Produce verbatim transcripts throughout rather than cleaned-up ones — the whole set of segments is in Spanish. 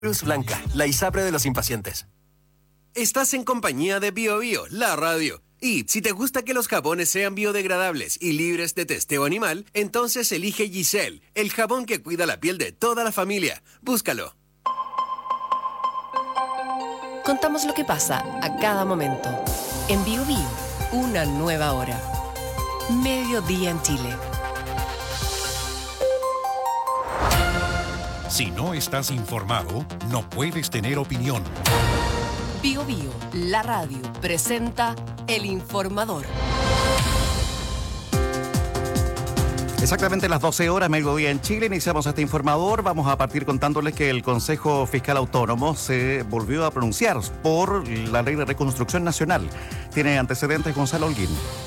Luz Blanca, la ISAPRE de los impacientes. Estás en compañía de Bio Bio, la radio. Y si te gusta que los jabones sean biodegradables y libres de testeo animal, entonces elige Giselle, el jabón que cuida la piel de toda la familia. Búscalo. Contamos lo que pasa a cada momento. En Bio Bio, una nueva hora. Mediodía en Chile. Si no estás informado, no puedes tener opinión. Bio Bio, la radio, presenta El Informador. Exactamente las doce horas, mediodía en Chile, iniciamos este informador. Vamos a partir contándoles que el Consejo Fiscal Autónomo se volvió a pronunciar por la Ley de Reconstrucción Nacional. Tiene antecedentes Gonzalo Holguín.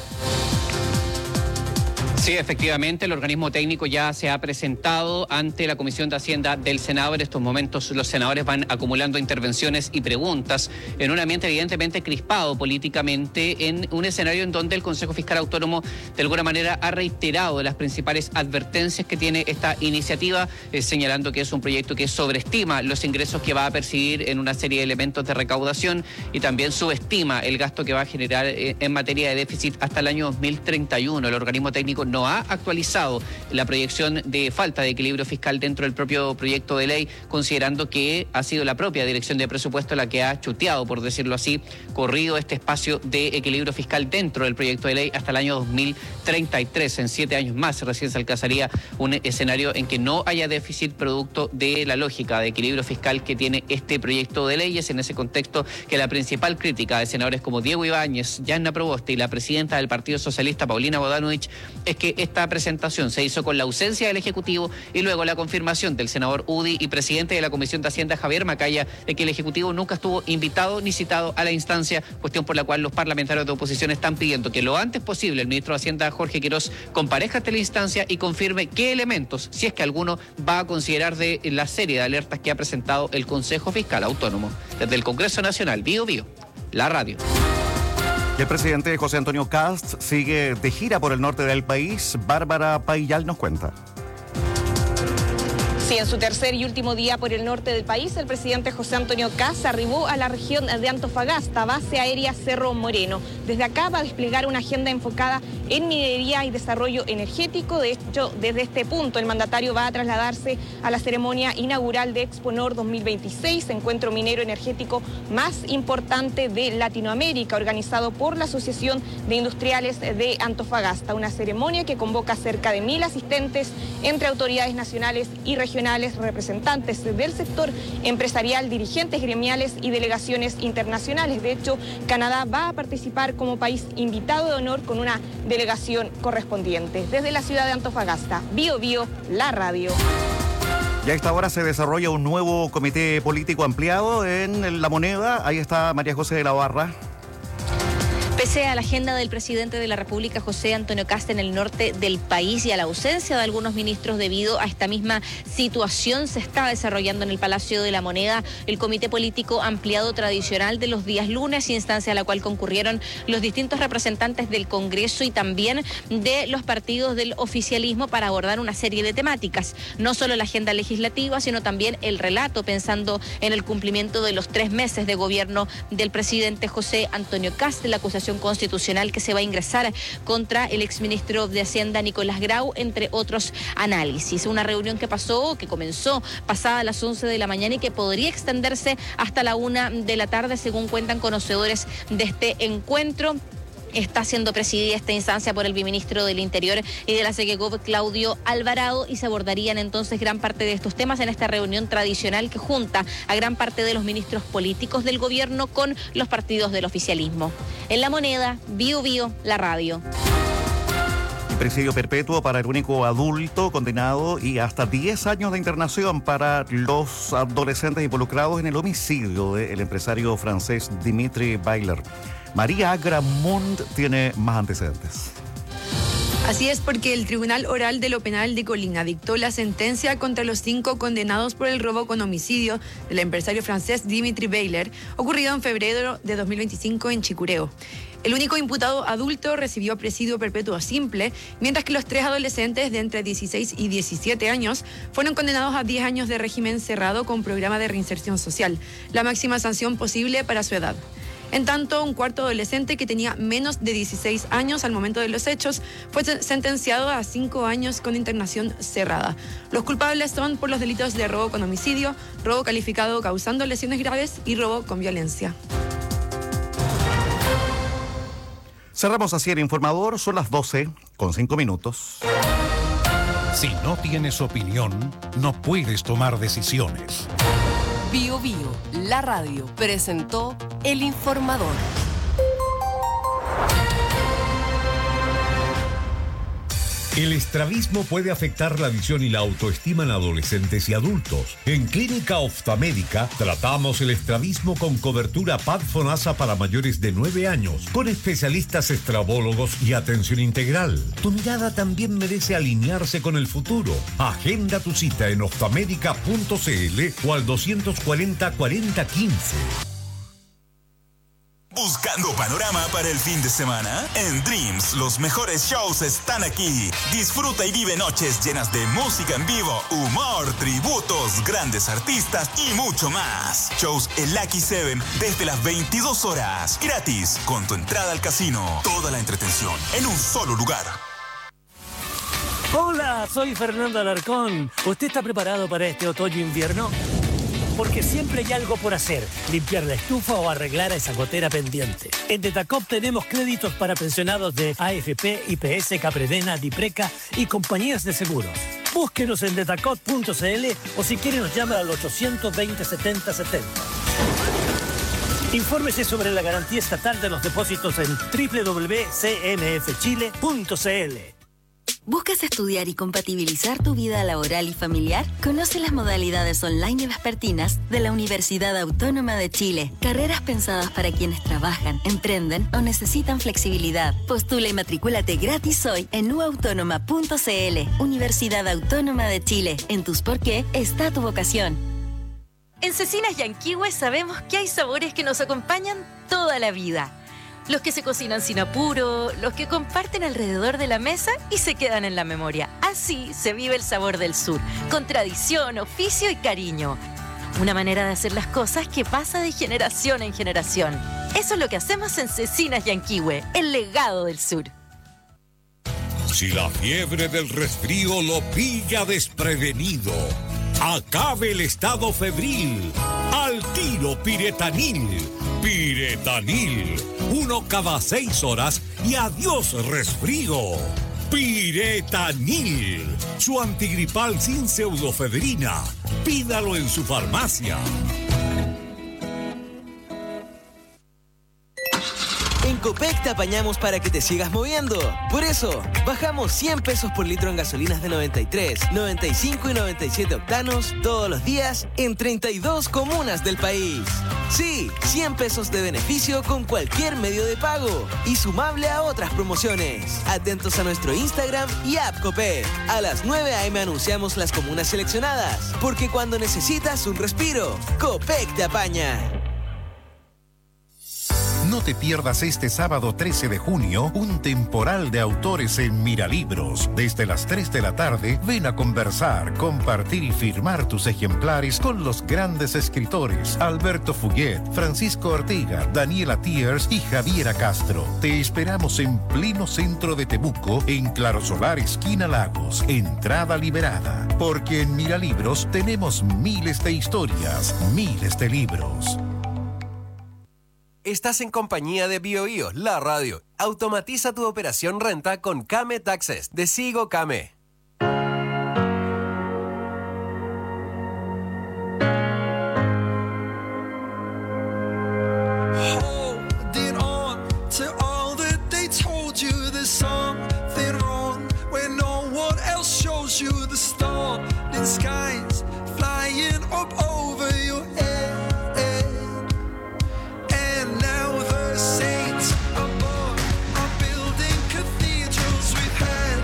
Sí, efectivamente, el organismo técnico ya se ha presentado ante la Comisión de Hacienda del Senado. En estos momentos los senadores van acumulando intervenciones y preguntas en un ambiente evidentemente crispado políticamente, en un escenario en donde el Consejo Fiscal Autónomo de alguna manera ha reiterado las principales advertencias que tiene esta iniciativa, eh, señalando que es un proyecto que sobreestima los ingresos que va a percibir en una serie de elementos de recaudación y también subestima el gasto que va a generar eh, en materia de déficit hasta el año dos mil treinta y uno. El organismo técnico no ha actualizado la proyección de falta de equilibrio fiscal dentro del propio proyecto de ley, considerando que ha sido la propia Dirección de Presupuesto la que ha chuteado, por decirlo así, corrido este espacio de equilibrio fiscal dentro del proyecto de ley hasta el año dos mil treinta y tres. En siete años más recién se alcanzaría un escenario en que no haya déficit producto de la lógica de equilibrio fiscal que tiene este proyecto de ley. Es en ese contexto que la principal crítica de senadores como Diego Ibáñez, Yanna Proboste y la presidenta del Partido Socialista, Paulina Bodanovich, es que esta presentación se hizo con la ausencia del Ejecutivo y luego la confirmación del senador Udi y presidente de la Comisión de Hacienda, Javier Macaya, de que el Ejecutivo nunca estuvo invitado ni citado a la instancia, cuestión por la cual los parlamentarios de oposición están pidiendo que lo antes posible el ministro de Hacienda, Jorge Quirós, comparezca ante la instancia y confirme qué elementos, si es que alguno, va a considerar de la serie de alertas que ha presentado el Consejo Fiscal Autónomo. Desde el Congreso Nacional, Bio Bio, la radio. El presidente José Antonio Kast sigue de gira por el norte del país. Bárbara Paillal nos cuenta. Sí, en su tercer y último día por el norte del país, el presidente José Antonio Kast arribó a la región de Antofagasta, base aérea Cerro Moreno. Desde acá va a desplegar una agenda enfocada en minería y desarrollo energético. De hecho, desde este punto el mandatario va a trasladarse a la ceremonia inaugural de Exponor dos mil veintiséis, encuentro minero energético más importante de Latinoamérica, organizado por la Asociación de Industriales de Antofagasta. Una ceremonia que convoca cerca de mil asistentes entre autoridades nacionales y regionales, representantes del sector empresarial, dirigentes gremiales y delegaciones internacionales. De hecho, Canadá va a participar como país invitado de honor con una delegación correspondiente. Desde la ciudad de Antofagasta, Bio Bio, la radio. Y a esta hora se desarrolla un nuevo comité político ampliado en La Moneda. Ahí está María José de la Barra. Pese a la agenda del presidente de la República, José Antonio Kast, en el norte del país y a la ausencia de algunos ministros debido a esta misma situación, se está desarrollando en el Palacio de la Moneda el comité político ampliado tradicional de los días lunes, instancia a la cual concurrieron los distintos representantes del Congreso y también de los partidos del oficialismo para abordar una serie de temáticas. No solo la agenda legislativa, sino también el relato, pensando en el cumplimiento de los tres meses de gobierno del presidente José Antonio Kast, la acusación constitucional que se va a ingresar contra el exministro de Hacienda Nicolás Grau, entre otros análisis. Una reunión que pasó, que comenzó pasada las once de la mañana y que podría extenderse hasta la una de la tarde, según cuentan conocedores de este encuentro. Está siendo presidida esta instancia por el viceministro del Interior y de la SEGECOP, Claudio Alvarado, y se abordarían entonces gran parte de estos temas en esta reunión tradicional que junta a gran parte de los ministros políticos del gobierno con los partidos del oficialismo. En La Moneda, Bio Bio, la radio. Presidio perpetuo para el único adulto condenado y hasta diez años de internación para los adolescentes involucrados en el homicidio del empresario francés Dimitri Bayler. María Agramont tiene más antecedentes. Así es, porque el Tribunal Oral de lo Penal de Colina dictó la sentencia contra los cinco condenados por el robo con homicidio del empresario francés Dimitri Bayler, ocurrido en febrero de dos mil veinticinco en Chicureo. El único imputado adulto recibió presidio perpetuo simple, mientras que los tres adolescentes de entre dieciséis y diecisiete años fueron condenados a diez años de régimen cerrado con programa de reinserción social, la máxima sanción posible para su edad. En tanto, un cuarto adolescente que tenía menos de dieciséis años al momento de los hechos fue sentenciado a cinco años con internación cerrada. Los culpables son por los delitos de robo con homicidio, robo calificado causando lesiones graves y robo con violencia. Cerramos así el informador, son las doce con cinco minutos. Si no tienes opinión, no puedes tomar decisiones. Bio Bio, la radio, presentó El Informador. El estrabismo puede afectar la visión y la autoestima en adolescentes y adultos. En Clínica Oftalmédica tratamos el estrabismo con cobertura P A D FONASA para mayores de nueve años, con especialistas estrabólogos y atención integral. Tu mirada también merece alinearse con el futuro. Agenda tu cita en oftamedica punto cl o al doscientos cuarenta, cuarenta, quince. ¿Buscando panorama para el fin de semana? En Dreams, los mejores shows están aquí. Disfruta y vive noches llenas de música en vivo, humor, tributos, grandes artistas y mucho más. Shows en Lucky Seven desde las veintidós horas. Gratis, con tu entrada al casino. Toda la entretención en un solo lugar. Hola, soy Fernando Alarcón. ¿Usted está preparado para este otoño-invierno? Porque siempre hay algo por hacer, limpiar la estufa o arreglar a esa gotera pendiente. En Detacop tenemos créditos para pensionados de A F P, I P S, Capredena, Dipreca y compañías de seguros. Búsquenos en detacop punto cl o si quiere nos llama al ochocientos veinte, setenta, setenta. Infórmese sobre la garantía estatal de los depósitos en doble u doble u doble u punto c m f chile punto c l. ¿Buscas estudiar y compatibilizar tu vida laboral y familiar? Conoce las modalidades online y vespertinas de la Universidad Autónoma de Chile. Carreras pensadas para quienes trabajan, emprenden o necesitan flexibilidad. Postula y matricúlate gratis hoy en u autónoma punto cl. Universidad Autónoma de Chile. En tus por qué está tu vocación. En Cecinas Yanquihue sabemos que hay sabores que nos acompañan toda la vida. Los que se cocinan sin apuro, los que comparten alrededor de la mesa y se quedan en la memoria. Así se vive el sabor del sur, con tradición, oficio y cariño. Una manera de hacer las cosas que pasa de generación en generación. Eso es lo que hacemos en Cecinas Yanquihue, el legado del sur. Si la fiebre del resfrío lo pilla desprevenido, acabe el estado febril. Al tiro Piretanil. Piretanil. Uno cada seis horas y adiós resfrío. Piretanil. Su antigripal sin pseudofedrina. Pídalo en su farmacia. En Copec te apañamos para que te sigas moviendo. Por eso, bajamos cien pesos por litro en gasolinas de noventa y tres, noventa y cinco y noventa y siete octanos todos los días en treinta y dos comunas del país. Sí, cien pesos de beneficio con cualquier medio de pago y sumable a otras promociones. Atentos a nuestro Instagram y app Copec. A las nueve a eme anunciamos las comunas seleccionadas, porque cuando necesitas un respiro, Copec te apaña. No te pierdas este sábado trece de junio un temporal de autores en Miralibros. Desde las tres de la tarde, ven a conversar, compartir y firmar tus ejemplares con los grandes escritores Alberto Fuguet, Francisco Ortega, Daniela Tiers y Javiera Castro. Te esperamos en pleno centro de Temuco, en Claro Solar, esquina Lagos. Entrada liberada. Porque en Miralibros tenemos miles de historias, miles de libros. Estás en compañía de Bio Bio, la radio. Automatiza tu operación renta con Kame Taxes de Sigo Kame. Holding on to all that they told you, there's something wrong when no one else shows you the storm in skies flying up over your head. Saints above are building cathedrals with hands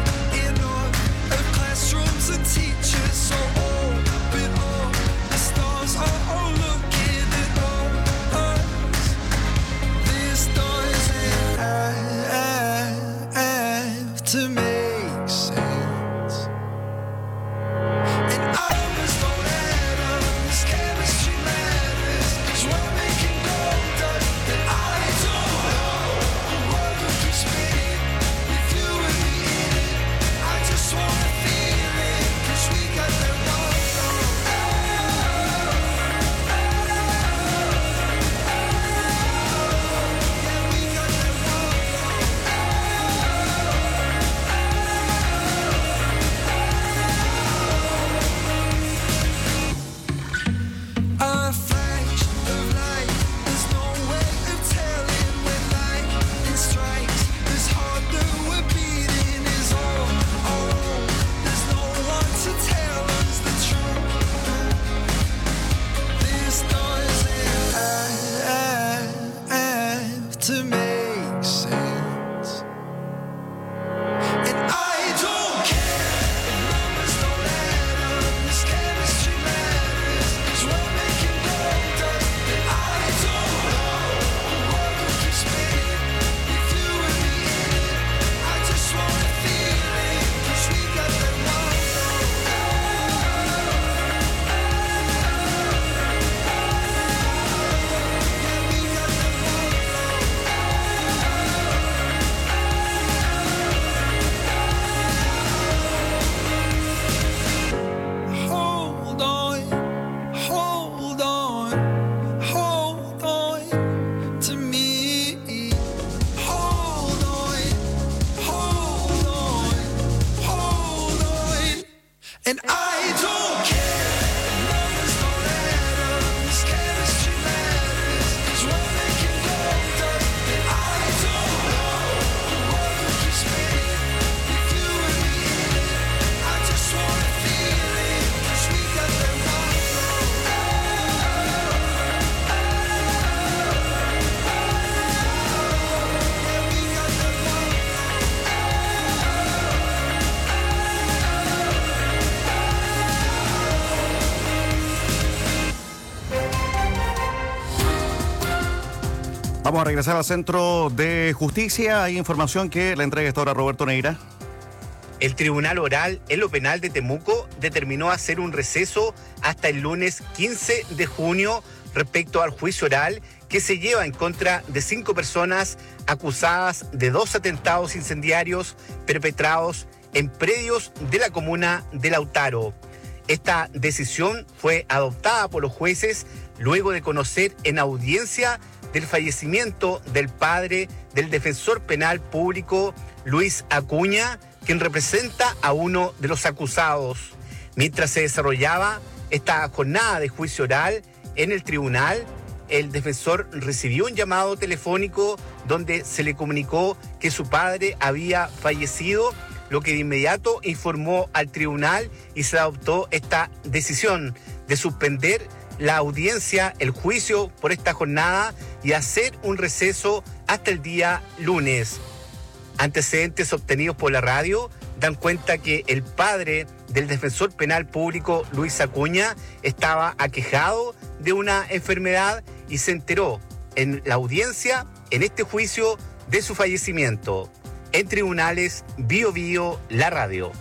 Vamos a regresar al Centro de Justicia. Hay información que la entrega esta hora Roberto Neira. El Tribunal Oral en lo Penal de Temuco determinó hacer un receso hasta el lunes quince de junio respecto al juicio oral que se lleva en contra de cinco personas acusadas de dos atentados incendiarios perpetrados en predios de la comuna de Lautaro. Esta decisión fue adoptada por los jueces luego de conocer en audiencia del fallecimiento del padre del defensor penal público Luis Acuña, quien representa a uno de los acusados. Mientras se desarrollaba esta jornada de juicio oral en el tribunal, el defensor recibió un llamado telefónico donde se le comunicó que su padre había fallecido, lo que de inmediato informó al tribunal y se adoptó esta decisión de suspender la audiencia, el juicio por esta jornada y hacer un receso hasta el día lunes. Antecedentes obtenidos por la radio dan cuenta que el padre del defensor penal público Luis Acuña estaba aquejado de una enfermedad y se enteró en la audiencia, en este juicio, de su fallecimiento. En tribunales, Bio Bio, la radio.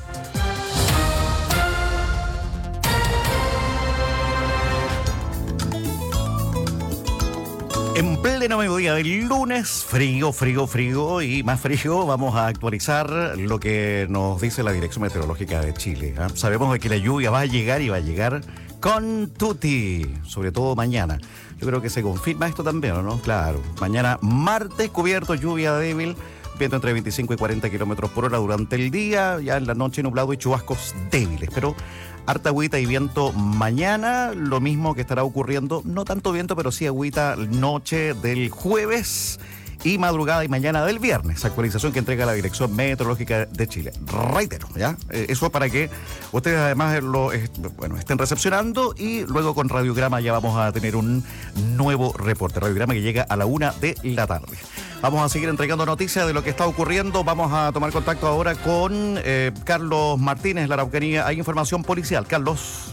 En pleno mediodía del lunes, frío, frío, frío y más frío, vamos a actualizar lo que nos dice la Dirección Meteorológica de Chile. ¿eh? Sabemos de que la lluvia va a llegar y va a llegar con tutti, sobre todo mañana. Yo creo que se confirma esto también, ¿no? Claro, mañana martes cubierto, lluvia débil, viento entre veinticinco y cuarenta kilómetros por hora durante el día, ya en la noche nublado y chubascos débiles, pero harta agüita y viento mañana, lo mismo que estará ocurriendo, no tanto viento, pero sí agüita noche del jueves y madrugada y mañana del viernes. Actualización que entrega la Dirección Meteorológica de Chile. Reitero, ¿ya? Eh, eso para que ustedes además lo eh, bueno, estén recepcionando y luego con Radiograma ya vamos a tener un nuevo reporte. Radiograma que llega a la una de la tarde. Vamos a seguir entregando noticias de lo que está ocurriendo. Vamos a tomar contacto ahora con eh, Carlos Martínez, la Araucanía. Hay información policial. Carlos.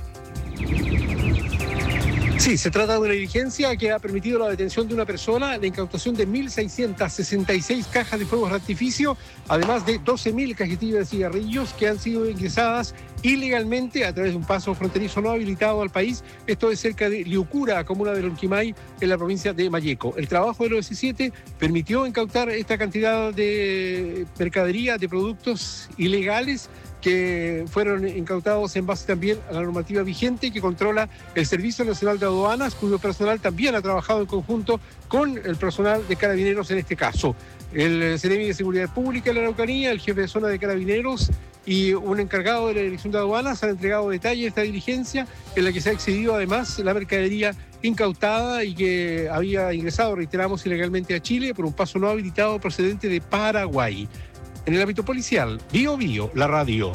Sí, se trata de una diligencia que ha permitido la detención de una persona, la incautación de mil seiscientas sesenta y seis cajas de fuegos de artificio, además de doce mil cajetillas de cigarrillos que han sido ingresadas ilegalmente a través de un paso fronterizo no habilitado al país. Esto es cerca de Liucura, comuna de Lonquimay, en la provincia de Malleco. El trabajo de los S siete permitió incautar esta cantidad de mercadería, de productos ilegales, que fueron incautados en base también a la normativa vigente que controla el Servicio Nacional de Aduanas, cuyo personal también ha trabajado en conjunto con el personal de Carabineros en este caso. El Seremi de Seguridad Pública de la Araucanía, el jefe de zona de Carabineros y un encargado de la Dirección de Aduanas han entregado detalles de esta diligencia en la que se ha excedido además la mercadería incautada y que había ingresado, reiteramos, ilegalmente a Chile por un paso no habilitado procedente de Paraguay. En el ámbito policial, Bio Bio, la radio.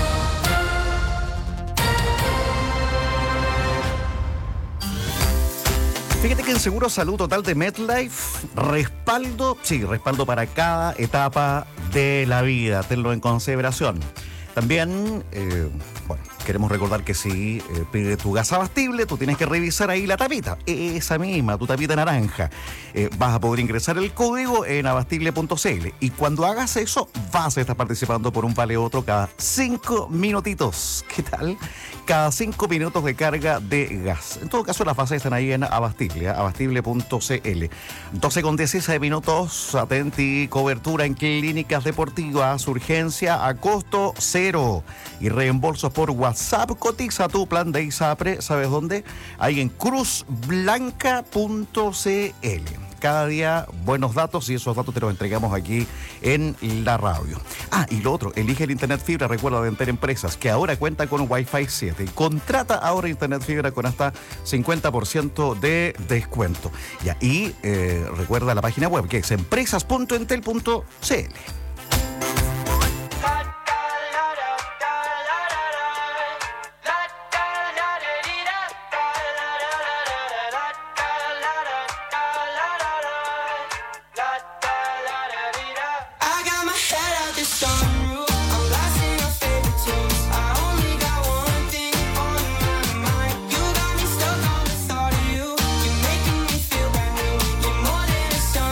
Fíjate que en Seguro Salud Total de MetLife, respaldo, sí, respaldo para cada etapa de la vida, tenlo en consideración. También, eh, bueno, queremos recordar que si eh, pides tu gas abastible, tú tienes que revisar ahí la tapita, esa misma, tu tapita naranja. Eh, vas a poder ingresar el código en abastible punto c l y cuando hagas eso, vas a estar participando por un vale otro cada cinco minutitos. ¿Qué tal? Cada cinco minutos de carga de gas. En todo caso, las bases están ahí en Abastible, abastible punto c l. doce con dieciséis minutos, atenti, cobertura en clínicas deportivas, urgencia a costo cero y reembolsos por WhatsApp. Cotiza tu plan de ISAPRE, ¿sabes dónde? Ahí en cruz blanca punto c l. Cada día buenos datos y esos datos te los entregamos aquí en la radio. Ah, y lo otro, elige el Internet Fibra, recuerda, de Enter Empresas, que ahora cuenta con Wi-Fi siete. Contrata ahora Internet Fibra con hasta cincuenta por ciento de descuento. Ya, y eh, recuerda la página web que es empresas punto entel punto c l. Stuck on the thought of you. You're making me feel brand new. You're more than a song.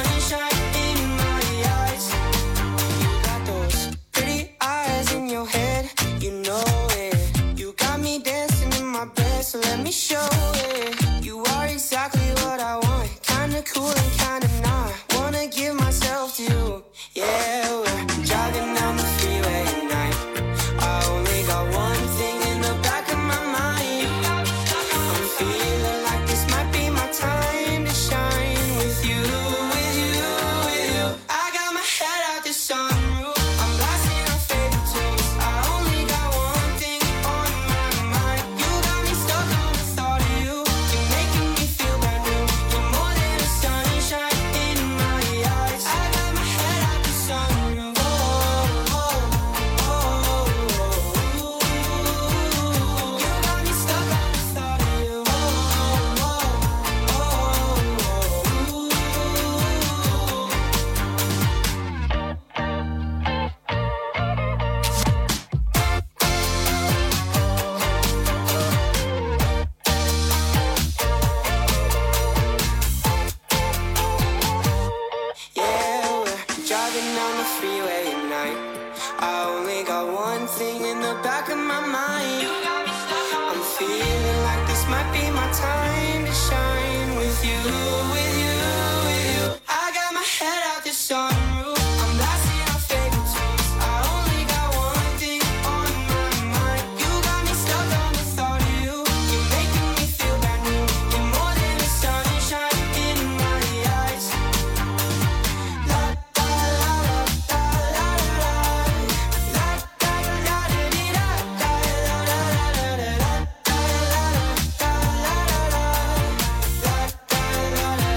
back of my mind. I'm feeling like this might be my time to shine with you, with you, with you. I got my head out the sunroof. I'm blasting our favorite tunes. I only got one thing on my mind. You got me stuck on the thought of you. You're making me feel brand new. You're more than the sunshine in my eyes. La da la la da la la la da da da di da da la la la la da da la da la la la da da la la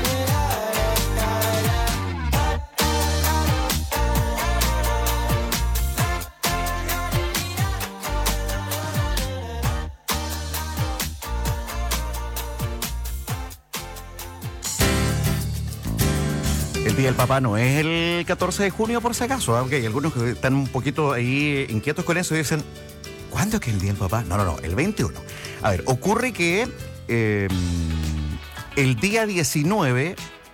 El Día del Papá no es el catorce de junio, por si acaso, aunque hay algunos que están un poquito ahí inquietos con eso y dicen, ¿cuándo es que es el Día del Papá? No, no, no, el veintiuno. A ver, ocurre que eh, el día diecinueve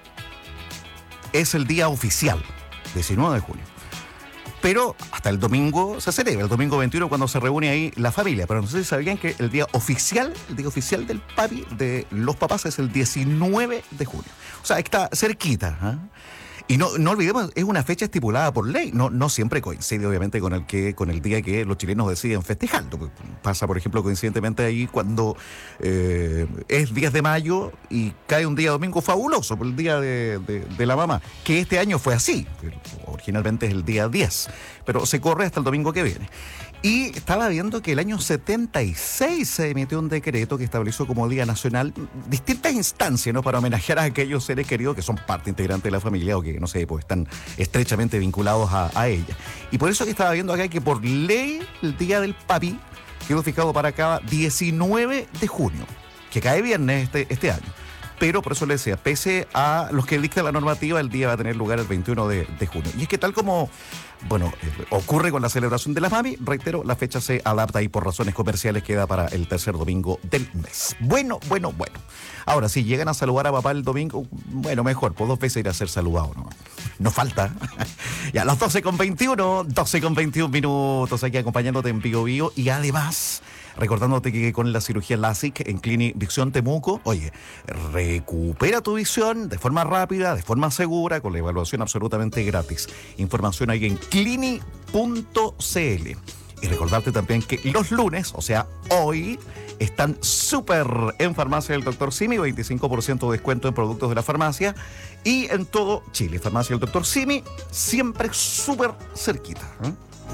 es el día oficial, diecinueve de junio. Pero hasta el domingo se celebra, el domingo veintiuno, cuando se reúne ahí la familia. Pero no sé si sabían que el día oficial, el día oficial del papi, de los papás, es el diecinueve de junio. O sea, está cerquita, ¿eh? Y no, no olvidemos, es una fecha estipulada por ley. No, no siempre coincide, obviamente, con el que con el día que los chilenos deciden festejar. Pasa, por ejemplo, coincidentemente ahí cuando eh, es diez de mayo y cae un día domingo fabuloso, por el día de, de, de la mamá, que este año fue así. Originalmente es el día diez, pero se corre hasta el domingo que viene. Y estaba viendo que el año setenta y seis se emitió un decreto que estableció como Día Nacional distintas instancias, ¿no?, para homenajear a aquellos seres queridos que son parte integrante de la familia o que, no sé, pues están estrechamente vinculados a, a ella. Y por eso que estaba viendo acá que por ley el Día del Papi quedó fijado para cada diecinueve de junio, que cae viernes este, este año. Pero por eso le decía, pese a los que dicta la normativa, el día va a tener lugar el veintiuno de, de junio. Y es que tal como, bueno, eh, ocurre con la celebración de la mami, reitero, la fecha se adapta y por razones comerciales queda para el tercer domingo del mes. Bueno, bueno, bueno. Ahora, si llegan a saludar a papá el domingo, bueno, mejor, pues dos veces ir a ser saludado, ¿no? No falta. Ya a las doce con veintiuno, doce con veintiún minutos aquí acompañándote en Bio Bio y además recordándote que con la cirugía LASIK en Clinic Visión Temuco, oye, recupera tu visión de forma rápida, de forma segura, con la evaluación absolutamente gratis. Información ahí en clini punto c l. Y recordarte también que los lunes, o sea, hoy, están súper en Farmacia del Doctor Simi, veinticinco por ciento de descuento en productos de la farmacia y en todo Chile. Farmacia del Doctor Simi, siempre súper cerquita, ¿eh?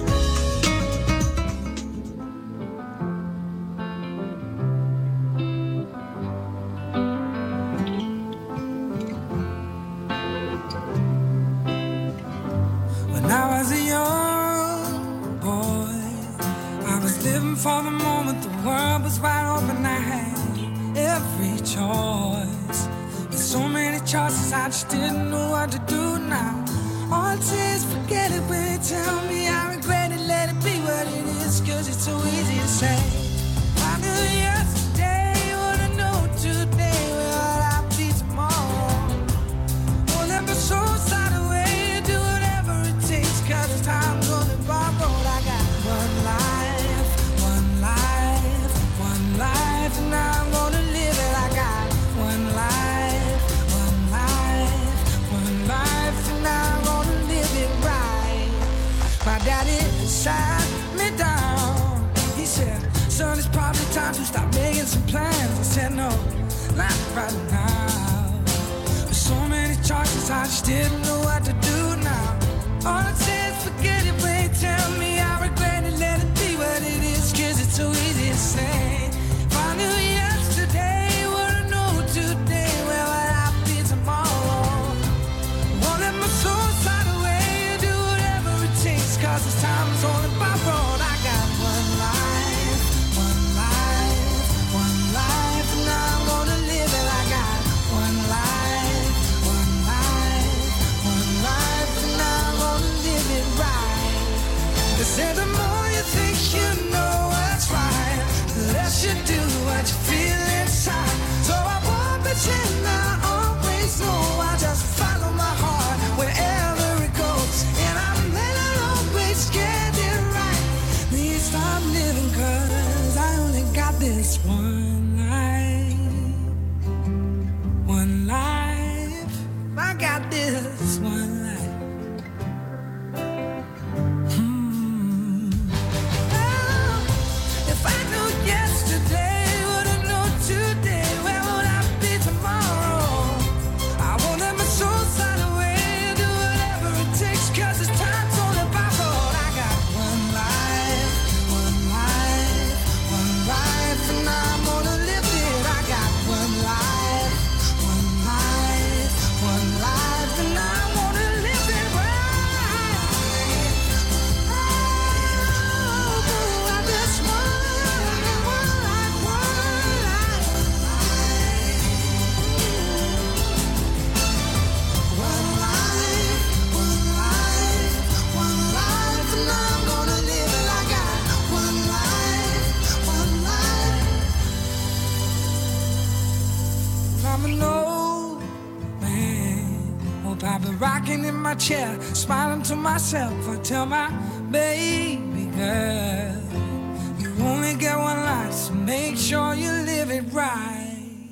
For the moment the world was wide open, I had every choice. With so many choices, I just didn't know what to do now. All I'd say is forget it when you tell me I regret it, let it be what it is, cause it's so easy to say. I knew yesterday what I know today, well I'll be tomorrow. Won't let my soul slide away, do whatever it takes, cause the time's only borrowed. I got one life, life, and I'm gonna live it. I got one life, one life, one life, and I'm gonna live it right. My daddy sat me down. He said, son, it's probably time to stop making some plans. I said, no, not right now. With so many choices, I just didn't know what to do now. All I said is forget it, when you tell me I regret it, let it be what it is, cause it's so easy to say. I knew yesterday what I know today, well, I'll be tomorrow. Won't let my soul slide away, do whatever it takes, cause this time's only borrowed. I got one life, one life, one life, and I'm gonna live it. I got one life, one life, one life. I got this one life. Hmm. Oh, if I knew yesterday, would I know today? Where would I be tomorrow? I won't let my soul slide away. Do whatever it takes, 'cause this time's only borrowed. I got one life, one life, one life, and I'm gonna live it. I got one life, one life, one life, and I'm gonna live it right. Oh, I just one, one life, one life, one life, one life, one life, and I'm gonna live it. I got one life, one life. I'm an old man. Hope I've been rocking in my chair, smiling to myself. I tell my baby girl, you only get one life, so make sure you live it right.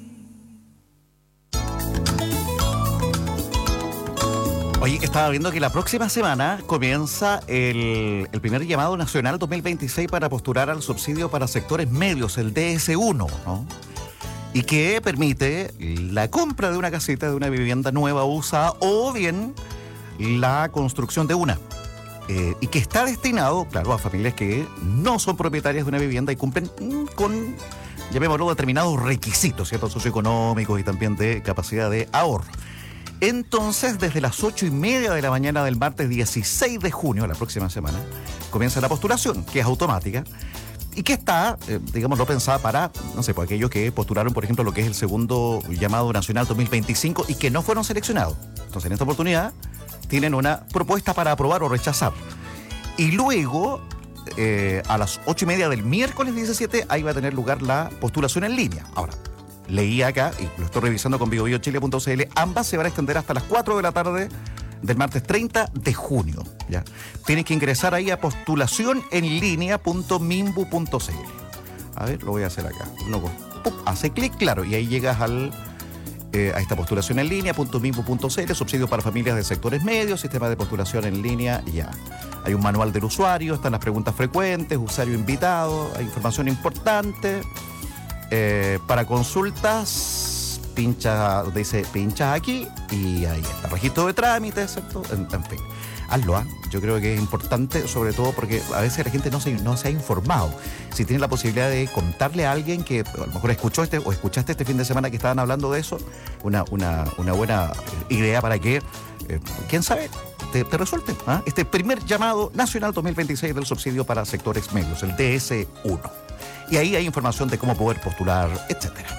Oye, estaba viendo que la próxima semana comienza el, el primer llamado nacional dos mil veintiséis para postular al subsidio para sectores medios, el D S uno, ¿no? Y que permite la compra de una casita, de una vivienda nueva o usada, o bien la construcción de una. Eh, y que está destinado, claro, a familias que no son propietarias de una vivienda y cumplen mm, con, llamémoslo, determinados requisitos, ¿cierto?, socioeconómicos y también de capacidad de ahorro. Entonces, desde las ocho y media de la mañana del martes dieciséis de junio, la próxima semana, comienza la postulación, que es automática, y que está, eh, digámoslo, pensada para, no sé, por aquellos que postularon, por ejemplo, lo que es el segundo llamado nacional dos mil veinticinco y que no fueron seleccionados. Entonces, en esta oportunidad, tienen una propuesta para aprobar o rechazar. Y luego, eh, a las ocho y media del miércoles diecisiete, ahí va a tener lugar la postulación en línea. Ahora, leí acá, y lo estoy revisando con biobiochile punto c l, ambas se van a extender hasta las cuatro de la tarde del martes treinta de junio. ¿Ya? Tienes que ingresar ahí a postulación en línea punto mimbu punto c l. A ver, lo voy a hacer acá. Uno, pum, hace clic, claro, y ahí llegas al, eh, a esta postulación en línea punto mimbu punto c l, subsidio para familias de sectores medios, sistema de postulación en línea, ya. Hay un manual del usuario, están las preguntas frecuentes, usuario invitado, hay información importante. Eh, para consultas, pincha, dice pinchas aquí y ahí está. Registro de trámites, ¿cierto? En, en fin, hazlo, ¿eh? Yo creo que es importante, sobre todo porque a veces la gente no se, no se ha informado. Si tiene la posibilidad de contarle a alguien que a lo mejor escuchó este o escuchaste este fin de semana que estaban hablando de eso, una, una, una buena idea para que, eh, quién sabe, te, te resulte, ¿eh? Este primer llamado nacional dos mil veintiséis del subsidio para sectores medios, el D S uno. Y ahí hay información de cómo poder postular, etcétera.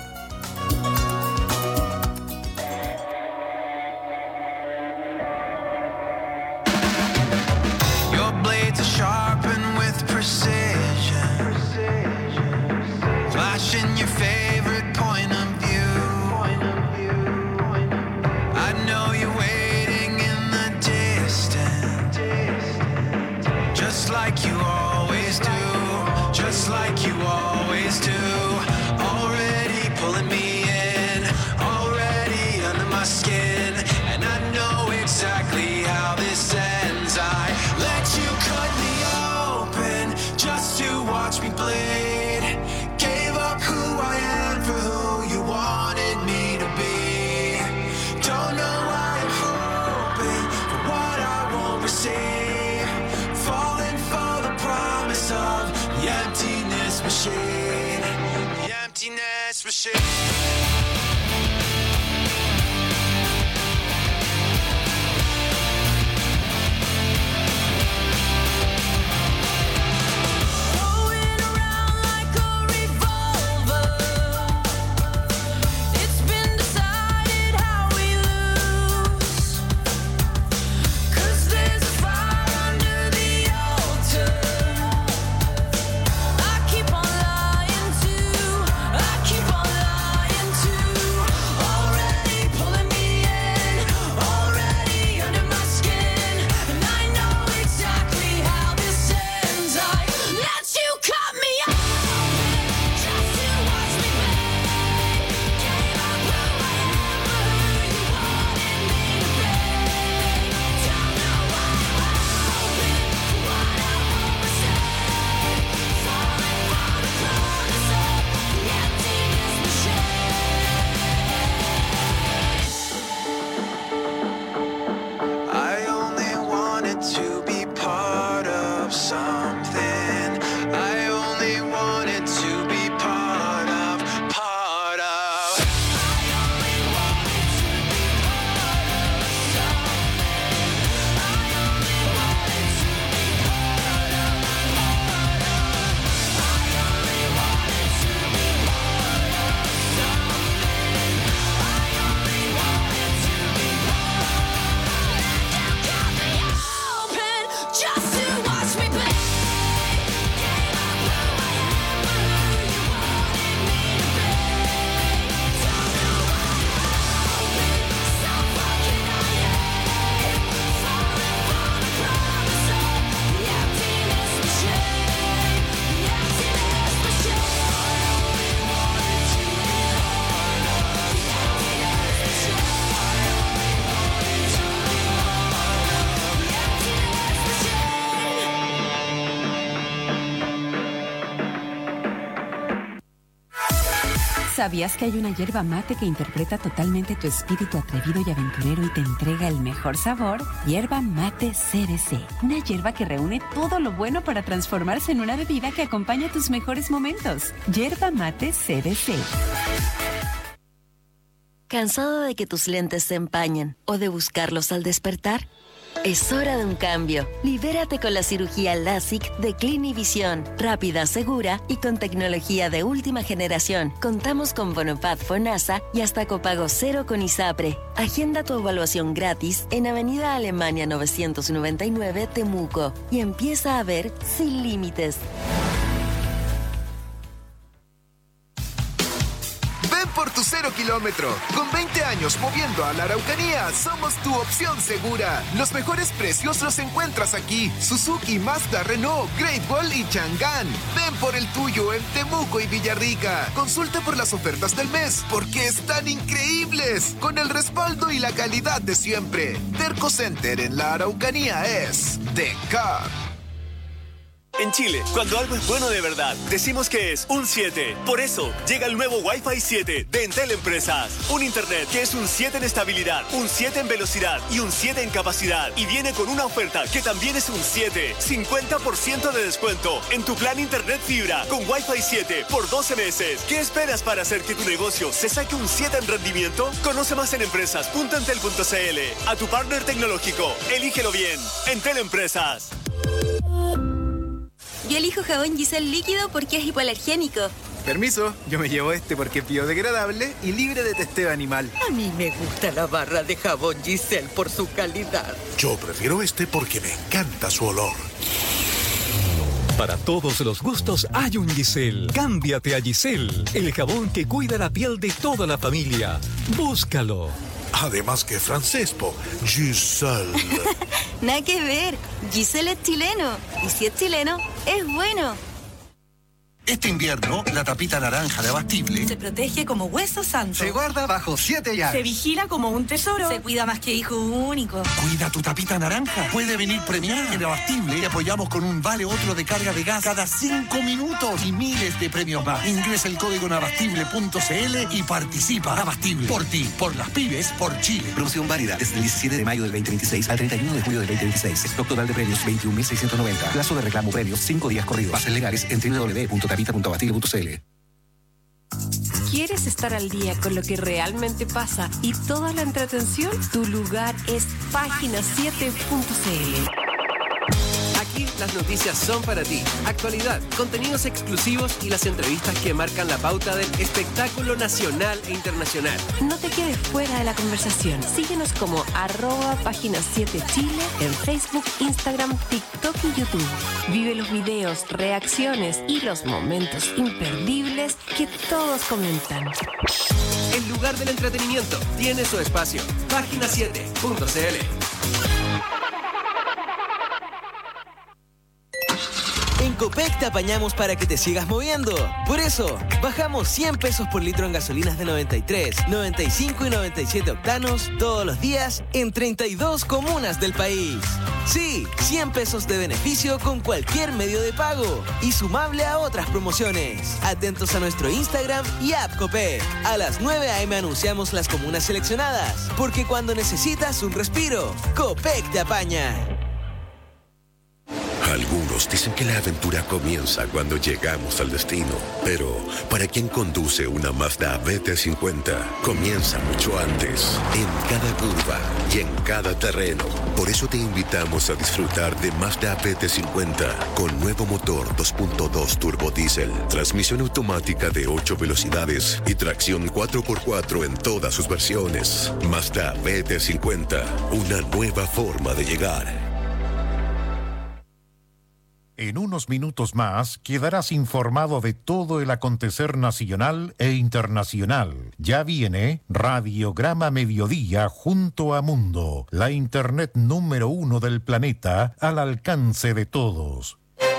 Your blades are sharpened with precision, flashing your favorite point of view. I know you're waiting in the distance, just like you always do, just like you always do. Already ¿Sabías que hay una hierba mate que interpreta totalmente tu espíritu atrevido y aventurero y te entrega el mejor sabor? Hierba mate C B C. Una hierba que reúne todo lo bueno para transformarse en una bebida que acompaña tus mejores momentos. Hierba mate C B C. ¿Cansado de que tus lentes se empañen o de buscarlos al despertar? Es hora de un cambio. Libérate con la cirugía LASIK de Clinivision. Rápida, segura y con tecnología de última generación. Contamos con Bonopad FONASA y hasta copago cero con ISAPRE. Agenda tu evaluación gratis en Avenida Alemania novecientos noventa y nueve, Temuco. Y empieza a ver sin límites. Ven por tu cero kilómetro. Con veinte años moviendo a la Araucanía, somos tu opción segura. Los mejores precios los encuentras aquí. Suzuki, Mazda, Renault, Great Wall y Chang'an. Ven por el tuyo en Temuco y Villarrica. Consulta por las ofertas del mes, porque están increíbles. Con el respaldo y la calidad de siempre. Terco Center en la Araucanía es The Car. En Chile, cuando algo es bueno de verdad, decimos que es un siete. Por eso, llega el nuevo Wi-Fi siete de Entel Empresas. Un internet que es un siete en estabilidad, un siete en velocidad y un siete en capacidad. Y viene con una oferta que también es un siete. cincuenta por ciento de descuento en tu plan internet fibra con Wi-Fi siete por doce meses. ¿Qué esperas para hacer que tu negocio se saque un siete en rendimiento? Conoce más en empresas punto entel punto c l. A tu partner tecnológico, elígelo bien. Entel Empresas. Yo elijo jabón Giselle líquido porque es hipoalergénico. Permiso, yo me llevo este porque es biodegradable y libre de testeo animal. A mí me gusta la barra de jabón Giselle por su calidad. Yo prefiero este porque me encanta su olor. Para todos los gustos hay un Giselle. Cámbiate a Giselle, el jabón que cuida la piel de toda la familia. Búscalo. Además que francés, po. Giselle. Nada que ver. Giselle es chileno. Y si es chileno, es bueno. Este invierno, la tapita naranja de Abastible se protege como hueso santo. se guarda bajo siete llaves. Se vigila como un tesoro. Se cuida más que hijo único. Cuida tu tapita naranja. Puede venir premiada. En Abastible te apoyamos con un vale otro de carga de gas cada cinco minutos y miles de premios más. Ingresa el código en abastible punto c l y participa. Abastible. Por ti, por las pymes, por Chile. Promoción válida desde el diecisiete de mayo del veinte veintiséis al treinta y uno de julio del veinte veintiséis. Stock total de premios veintiún mil seiscientos noventa. Plazo de reclamo premios cinco días corridos. Bases legales en doble u doble u doble u punto tapita punto abastible punto c l. ¿Quieres estar al día con lo que realmente pasa y toda la entretención? Tu lugar es página siete punto c l. Aquí las noticias son para ti. Actualidad, contenidos exclusivos y las entrevistas que marcan la pauta del espectáculo nacional e internacional. No te quedes fuera de la conversación. Síguenos como arroba página siete Chile en Facebook, Instagram, TikTok y YouTube. Vive los videos, reacciones y los momentos imperdibles que todos comentan. El lugar del entretenimiento tiene su espacio. página siete punto c l. En Copec te apañamos para que te sigas moviendo. Por eso, bajamos cien pesos por litro en gasolinas de noventa y tres, noventa y cinco y noventa y siete octanos todos los días en treinta y dos comunas del país. Sí, cien pesos de beneficio con cualquier medio de pago y sumable a otras promociones. Atentos a nuestro Instagram y app Copec. A las nueve a eme anunciamos las comunas seleccionadas, porque cuando necesitas un respiro, Copec te apaña. Algunos dicen que la aventura comienza cuando llegamos al destino, pero para quien conduce una Mazda B T cincuenta, comienza mucho antes, en cada curva y en cada terreno. Por eso te invitamos a disfrutar de Mazda B T cincuenta con nuevo motor dos punto dos turbo diésel, transmisión automática de ocho velocidades y tracción cuatro por cuatro en todas sus versiones. Mazda B T cincuenta, una nueva forma de llegar. En unos minutos más quedarás informado de todo el acontecer nacional e internacional. Ya viene Radiograma Mediodía junto a Mundo, la internet número uno del planeta al alcance de todos.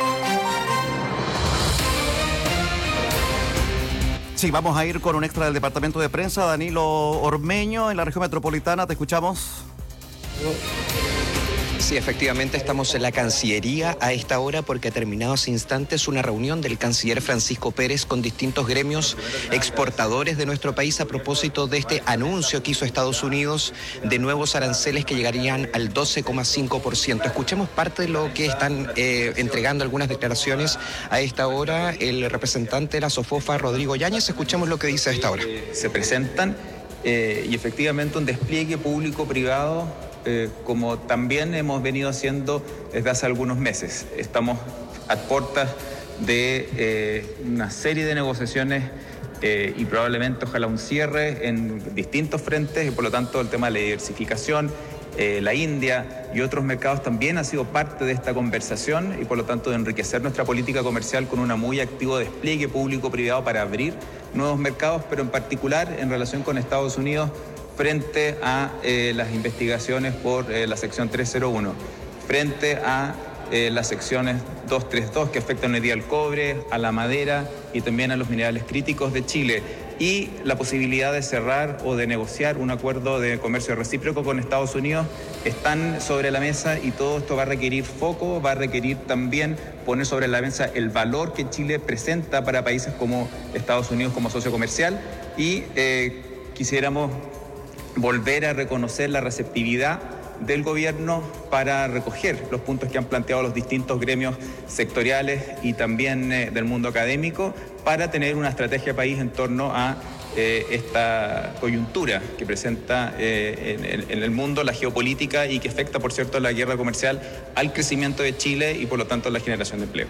Sí, vamos a ir con un extra del departamento de prensa. Danilo Ormeño, en la región metropolitana, te escuchamos. Sí, efectivamente estamos en la Cancillería a esta hora porque ha terminado hace instantes una reunión del canciller Francisco Pérez con distintos gremios exportadores de nuestro país a propósito de este anuncio que hizo Estados Unidos de nuevos aranceles que llegarían al doce coma cinco por ciento. Escuchemos parte de lo que están eh, entregando algunas declaraciones a esta hora el representante de la SOFOFA, Rodrigo Yáñez. Escuchemos lo que dice a esta hora. Se presentan eh, y efectivamente un despliegue público-privado Eh, como también hemos venido haciendo desde hace algunos meses. Estamos a puertas de eh, una serie de negociaciones eh, y probablemente ojalá un cierre en distintos frentes y por lo tanto el tema de la diversificación, eh, la India y otros mercados también ha sido parte de esta conversación y por lo tanto de enriquecer nuestra política comercial con un muy activo despliegue público-privado para abrir nuevos mercados, pero en particular en relación con Estados Unidos frente a eh, las investigaciones por eh, la sección trescientos uno, frente a eh, las secciones doscientos treinta y dos que afectan hoy día al cobre, a la madera y también a los minerales críticos de Chile, y la posibilidad de cerrar o de negociar un acuerdo de comercio recíproco con Estados Unidos están sobre la mesa y todo esto va a requerir foco, va a requerir también poner sobre la mesa el valor que Chile presenta para países como Estados Unidos como socio comercial y eh, quisiéramos volver a reconocer la receptividad del gobierno para recoger los puntos que han planteado los distintos gremios sectoriales y también eh, del mundo académico para tener una estrategia país en torno a eh, esta coyuntura que presenta eh, en, en el mundo, la geopolítica y que afecta, por cierto, la guerra comercial al crecimiento de Chile y por lo tanto a la generación de empleo.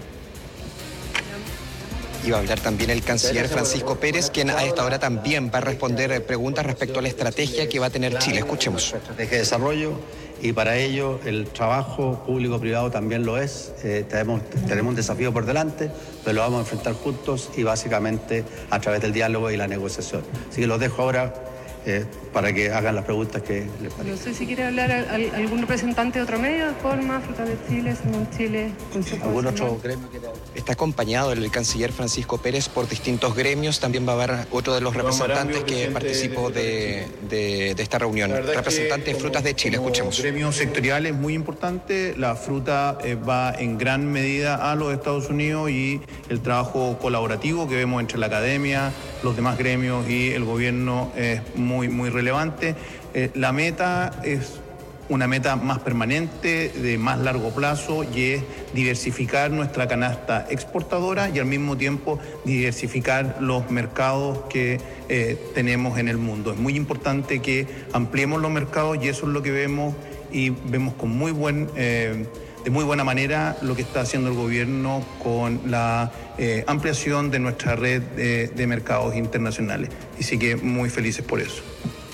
Iba a hablar también el canciller Francisco Pérez, quien a esta hora también va a responder preguntas respecto a la estrategia que va a tener Chile. Escuchemos. Estrategia de desarrollo y para ello el trabajo público-privado también lo es. Eh, tenemos, tenemos un desafío por delante, pero lo vamos a enfrentar juntos y básicamente a través del diálogo y la negociación. Así que los dejo ahora eh, para que hagan las preguntas que les parezcan. No sé si quiere hablar a, a, algún representante de otro medio, de Forma, Fruta de Chile, Salmón Chile, Consejo ¿Algún Nacional? otro gremio que Está acompañado el canciller Francisco Pérez por distintos gremios. También va a haber otro de los representantes que participó de, de, de esta reunión. Representante de Frutas de Chile, escuchemos. Gremio sectorial es muy importante. La fruta eh, va en gran medida a los Estados Unidos y el trabajo colaborativo que vemos entre la academia, los demás gremios y el gobierno es muy, muy relevante. Eh, la meta es una meta más permanente, de más largo plazo, y es diversificar nuestra canasta exportadora y al mismo tiempo diversificar los mercados que eh, tenemos en el mundo. Es muy importante que ampliemos los mercados y eso es lo que vemos y vemos con muy buen, eh, de muy buena manera lo que está haciendo el gobierno con la eh, ampliación de nuestra red de, de mercados internacionales. Y sí que muy felices por eso.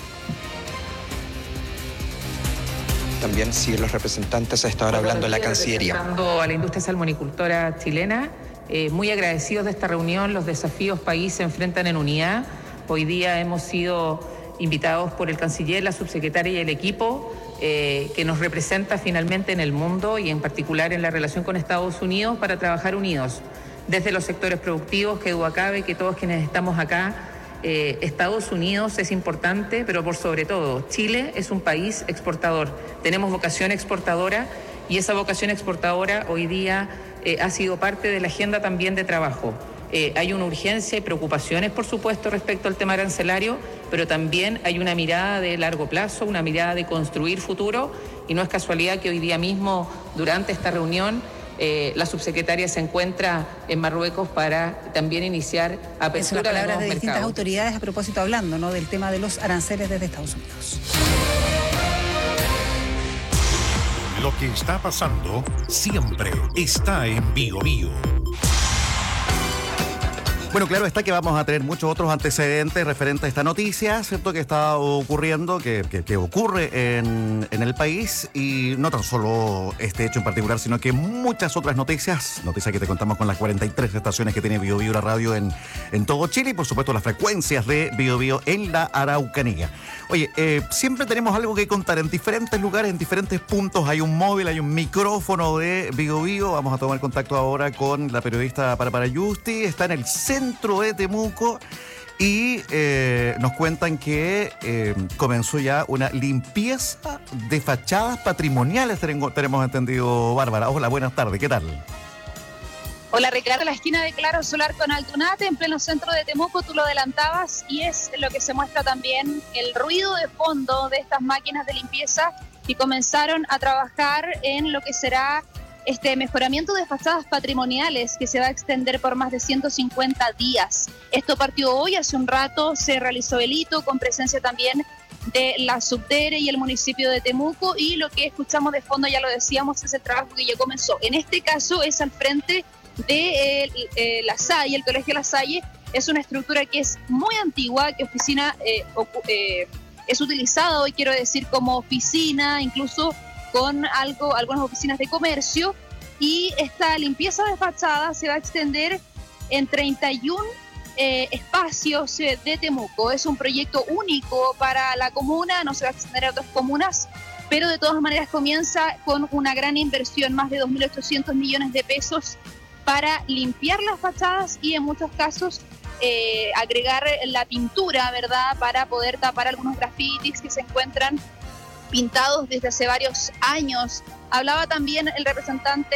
También siguen los representantes a esta hora hablando en la Cancillería. Representando a la industria salmonicultora chilena, eh, muy agradecidos de esta reunión. Los desafíos país se enfrentan en unidad. Hoy día hemos sido invitados por el canciller, la subsecretaria y el equipo eh, que nos representa finalmente en el mundo y en particular en la relación con Estados Unidos para trabajar unidos. Desde los sectores productivos, que duda cabe que todos quienes estamos acá, Eh, Estados Unidos es importante, pero por sobre todo, Chile es un país exportador. Tenemos vocación exportadora y esa vocación exportadora hoy día eh, ha sido parte de la agenda también de trabajo. Eh, hay una urgencia y preocupaciones, por supuesto, respecto al tema arancelario, pero también hay una mirada de largo plazo, una mirada de construir futuro, y no es casualidad que hoy día mismo, durante esta reunión, Eh, la subsecretaria se encuentra en Marruecos para también iniciar apertura Es una palabra de nuevos de distintas mercados. autoridades a propósito hablando, ¿no?, del tema de los aranceles desde Estados Unidos. Lo que está pasando siempre está en Bio Bio. Bueno, claro está que vamos a tener muchos otros antecedentes referentes a esta noticia, ¿cierto?, que está ocurriendo, que, que, que ocurre en, en el país, y no tan solo este hecho en particular, sino que muchas otras noticias, noticias que te contamos con las cuarenta y tres estaciones que tiene Bio Bio la radio en, en todo Chile, y por supuesto las frecuencias de Bio Bio en la Araucanía. Oye, eh, siempre tenemos algo que contar en diferentes lugares, en diferentes puntos. Hay un móvil, hay un micrófono de Bio Bio. Vamos a tomar contacto ahora con la periodista Para Para Yusti. Está en el centro de Temuco Y eh, nos cuentan que eh, comenzó ya una limpieza de fachadas patrimoniales, tenemos, tenemos entendido, Bárbara. Hola, buenas tardes, ¿qué tal? Hola Ricardo, la esquina de Claro Solar con Altunate, en pleno centro de Temuco, tú lo adelantabas, y es lo que se muestra también el ruido de fondo de estas máquinas de limpieza que comenzaron a trabajar en lo que será este mejoramiento de fachadas patrimoniales que se va a extender por más de ciento cincuenta días. Esto partió hoy, hace un rato se realizó el hito con presencia también de la Subdere y el municipio de Temuco, y lo que escuchamos de fondo, ya lo decíamos, es el trabajo que ya comenzó. En este caso es al frente de eh, eh, La Salle, el Colegio La Salle. Es una estructura que es muy antigua, que oficina eh, eh, es utilizada hoy, quiero decir, como oficina, incluso con algo, algunas oficinas de comercio, y esta limpieza de fachada se va a extender en treinta y uno eh, espacios eh, de Temuco. Es un proyecto único para la comuna, no se va a extender a otras comunas, pero de todas maneras comienza con una gran inversión, más de dos mil ochocientos millones de pesos, para limpiar las fachadas y en muchos casos eh, agregar la pintura, ¿verdad?, para poder tapar algunos grafitis que se encuentran pintados desde hace varios años. Hablaba también el representante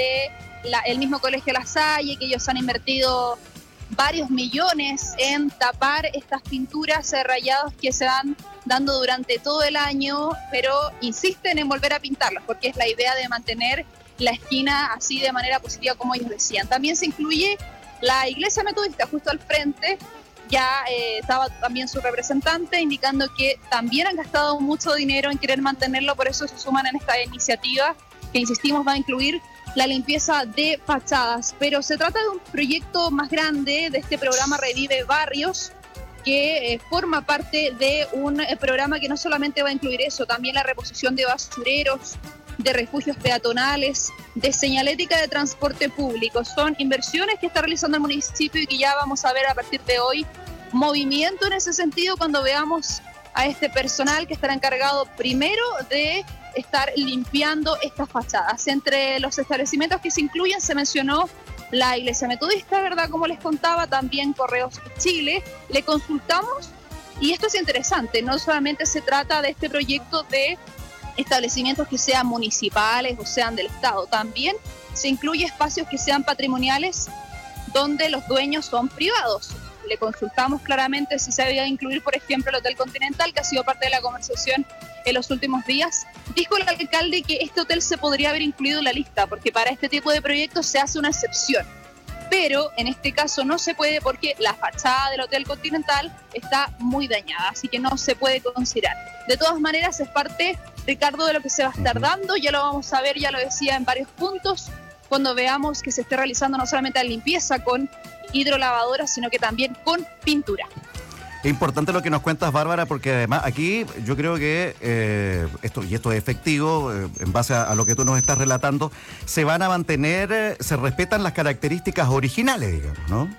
del el mismo Colegio La Salle, que ellos han invertido varios millones en tapar estas pinturas eh, rayados que se van dando durante todo el año, pero insisten en volver a pintarlas porque es la idea de mantener la esquina así de manera positiva, como ellos decían. También se incluye la iglesia metodista justo al frente. Ya eh, estaba también su representante indicando que también han gastado mucho dinero en querer mantenerlo, por eso se suman en esta iniciativa que, insistimos, va a incluir la limpieza de fachadas. Pero se trata de un proyecto más grande de este programa Revive Barrios, que eh, forma parte de un eh, programa que no solamente va a incluir eso, también la reposición de basureros, de refugios peatonales, de señalética de transporte público. Son inversiones que está realizando el municipio y que ya vamos a ver a partir de hoy movimiento en ese sentido cuando veamos a este personal que estará encargado primero de estar limpiando estas fachadas. Entre los establecimientos que se incluyen se mencionó la iglesia metodista, ¿verdad? Como les contaba, también Correos Chile. Le consultamos y esto es interesante, no solamente se trata de este proyecto de establecimientos que sean municipales o sean del Estado, también se incluye espacios que sean patrimoniales donde los dueños son privados. Le consultamos claramente si se debía incluir, por ejemplo, el Hotel Continental, que ha sido parte de la conversación en los últimos días. Dijo el alcalde que este hotel se podría haber incluido en la lista, porque para este tipo de proyectos se hace una excepción. Pero en este caso no se puede porque la fachada del Hotel Continental está muy dañada, así que no se puede considerar. De todas maneras, es parte, Ricardo, de lo que se va a estar dando. Ya lo vamos a ver, ya lo decía, en varios puntos, cuando veamos que se esté realizando no solamente la limpieza con hidrolavadoras, sino que también con pintura. Es importante lo que nos cuentas, Bárbara, porque además aquí yo creo que eh, esto, y esto es efectivo, eh, en base a, a lo que tú nos estás relatando, se van a mantener, eh, se respetan las características originales, digamos, ¿no?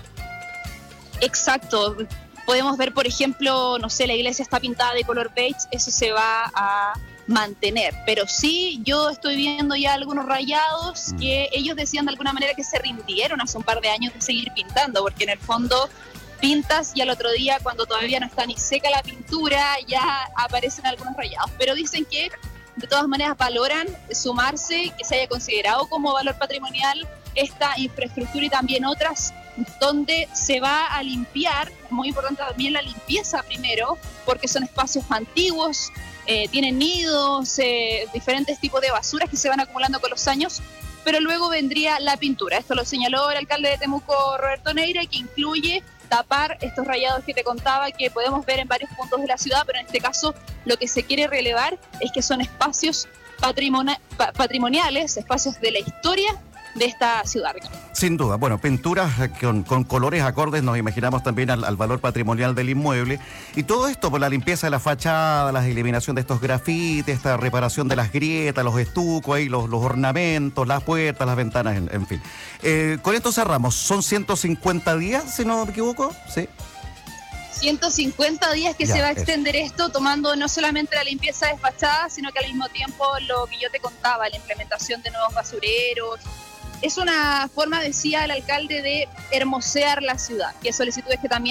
Exacto. Podemos ver, por ejemplo, no sé, la iglesia está pintada de color beige, eso se va a mantener. Pero sí, yo estoy viendo ya algunos rayados mm. que ellos decían de alguna manera que se rindieron hace un par de años de seguir pintando, porque en el fondo pintas y al otro día, cuando todavía no está ni seca la pintura, ya aparecen algunos rayados. Pero dicen que de todas maneras valoran sumarse, que se haya considerado como valor patrimonial esta infraestructura y también otras donde se va a limpiar. Muy importante también la limpieza primero, porque son espacios antiguos, eh, tienen nidos, eh, diferentes tipos de basuras que se van acumulando con los años, pero luego vendría la pintura. Esto lo señaló el alcalde de Temuco, Roberto Neira, que incluye tapar estos rayados que te contaba, que podemos ver en varios puntos de la ciudad, pero en este caso lo que se quiere relevar es que son espacios patrimoni- patrimoniales, espacios de la historia de esta ciudad. Sin duda. Bueno, pinturas con, con colores acordes, nos imaginamos también al, al valor patrimonial del inmueble. Y todo esto por la limpieza de la fachada, la eliminación de estos grafitis, esta reparación de las grietas, los estucos, ahí, los, los ornamentos, las puertas, las ventanas, en, en fin. Eh, con esto cerramos. Son ciento cincuenta días, si no me equivoco, ¿sí? ciento cincuenta días que ya, se va a extender eso. Esto, tomando no solamente la limpieza de fachada, sino que al mismo tiempo lo que yo te contaba, la implementación de nuevos basureros. Es una forma, decía el alcalde, de hermosear la ciudad, que solicitudes que también